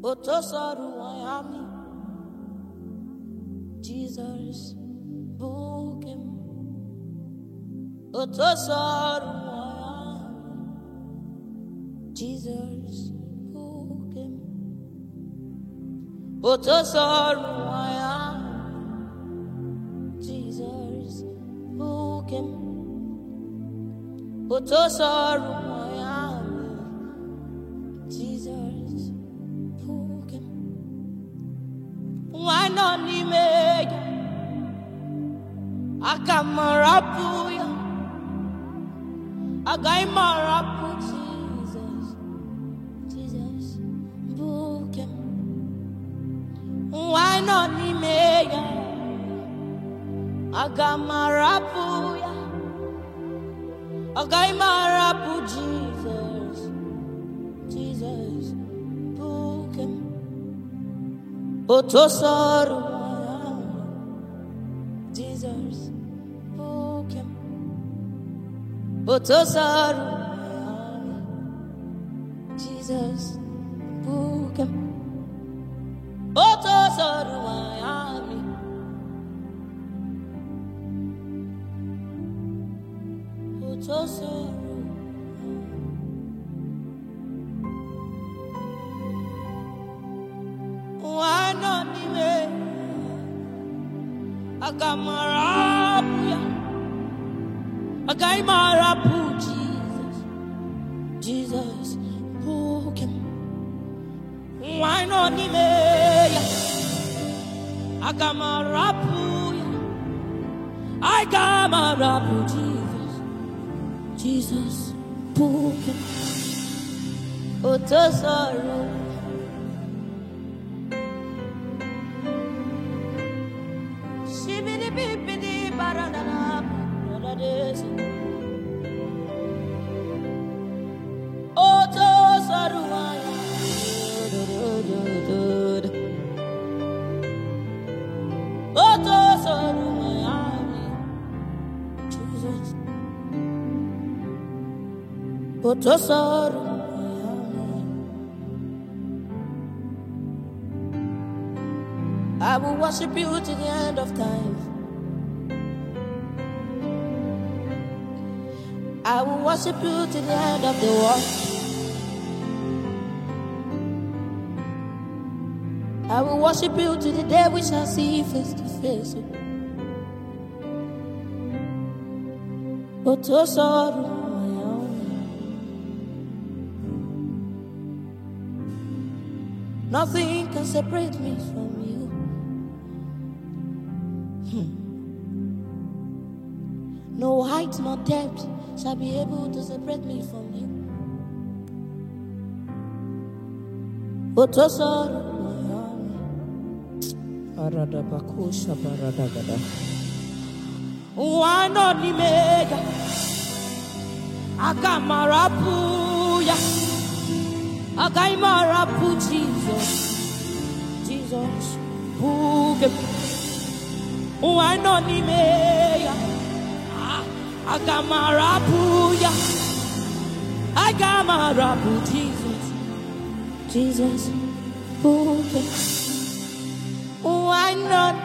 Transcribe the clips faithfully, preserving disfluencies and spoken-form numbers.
Otosaru Miami, Jesus, book him. Otosaru Miami, Jesus, book him. Otosaru Miami, Jesus, book him. Otosaru Miami, Jesus, book him. Why not me? Akamarapuya, Agaimarapu, Jesus, Jesus, book him. Why not me? Agamarapuya, Agaimarapu, Jesus, Jesus, book him. Otosaru, Jesus, book him. Otosaru, Jesus, book him. Otosaru, Miami, Otosaru. Why not me? Agamarapuya, Agaimarapu, Jesus, Jesus, book him. Why not me? Agamarapuya, Agaimarapu, Jesus, Jesus, book him. Otosaru. Otosaru, I will worship you to the end of time. I will worship you to the end of the world. I will worship you to the day we shall see face to face. Otosaru. Nothing can separate me from you. Hmm. No height nor depth shall be able to separate me from you. Otosaru. Why not me? Agamarapuya, Agaimarapu, Jesus, Jesus, book him. Why not me? Agamarapuya, Agaimarapu, Jesus, Jesus, book him. Why not?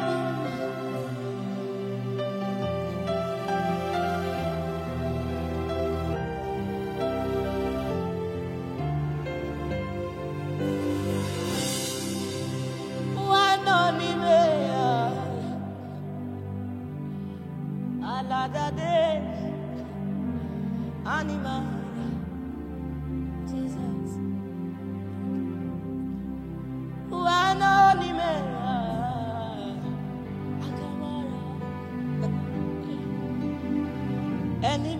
Animal, Jesus, why not me? Any